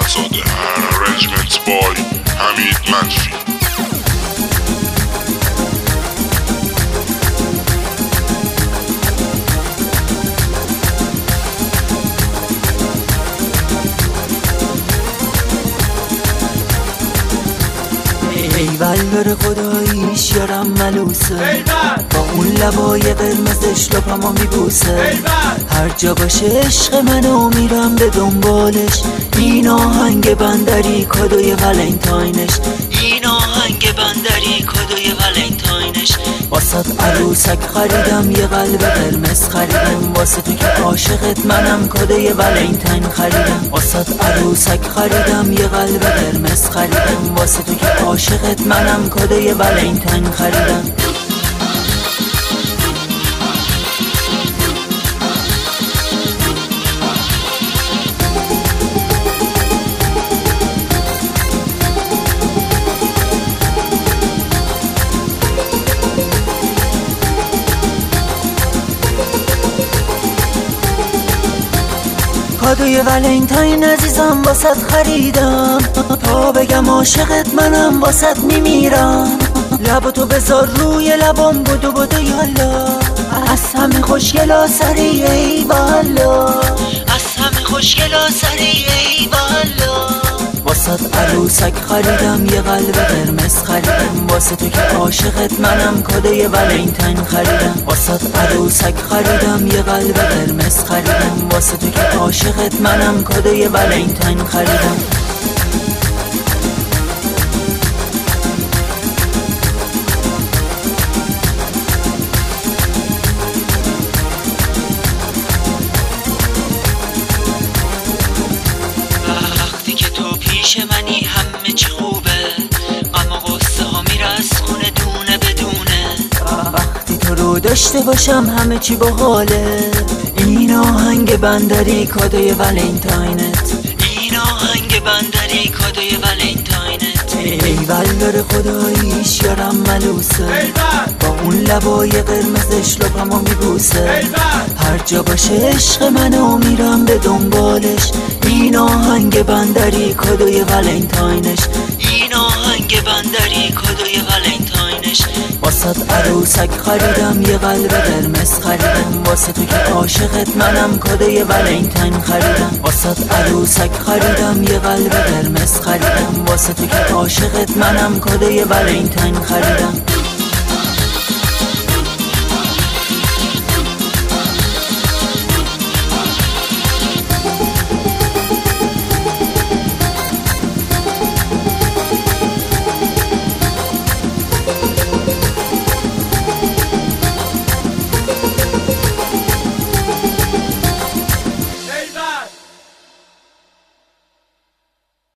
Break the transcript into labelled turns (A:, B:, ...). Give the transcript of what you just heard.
A: زاده. Arrangement by حمید منفی.
B: ایول داره خداییش یارم ملوسه، با اون لبای قرمزش لپمو میبوسه. هر جا باشه عشق منو میرم به دنبالش. این آهنگ بندری کادوی ولنتاینش، این آهنگ بندری کادوی ولنتاینش. واسه عروسک خریدم یه قلب قرمز خریدم، واسه تو که عاشقت منم کادوی ولنتاین خریدم. واسه عروسک خریدم یه قلب قرمز خریدم، واسه تو که عاشقت منم کادوی ولنتاین خریدم. کادوی ولنتاین عزیزم واسط خریدم، تا بگم عاشقت منم واسط میمیرم. لباتو بذار روی لبام بدو بدو یالا، از همه خوشگلا سری ای بالا، از همه خوشگلا سری ای بالا. واسط عروسک خریدم یه قلب قرمز خریدم، واسه تو که عاشقت منم کادوی ولنتاین خریدم. واسط عروسک خریدم یه قلب قرمز خریدم، واسه تو که عاشقت منم کادوی ولنتاین خریدم. پیش منی همه چی خوبه، غم و غصه ها میره از خونه دونه بدونه. وقتی تو رو داشته باشم همه چی باحاله. این آهنگ بندری کادوی ولنتاینت، این آهنگ بندری کادوی ولنتاینت. ایول داره خداییش یارم ملوسه، با اون لبای قرمزش لپمو میبوسه. هر جا باشه عشق منو میرم به دنبالش. این آهنگ بندری کادوی ولنتاینش، این آهنگ بندری کادوی ولنتاینش. واسه عروسک خریدم یه قلب قرمز خریدم، واسه تو که عاشقت منم کادوی ولنتاین خریدم. واسه عروسک خریدم یه قلب قرمز خریدم، واسه تو که عاشقت منم کادوی ولنتاین خریدم.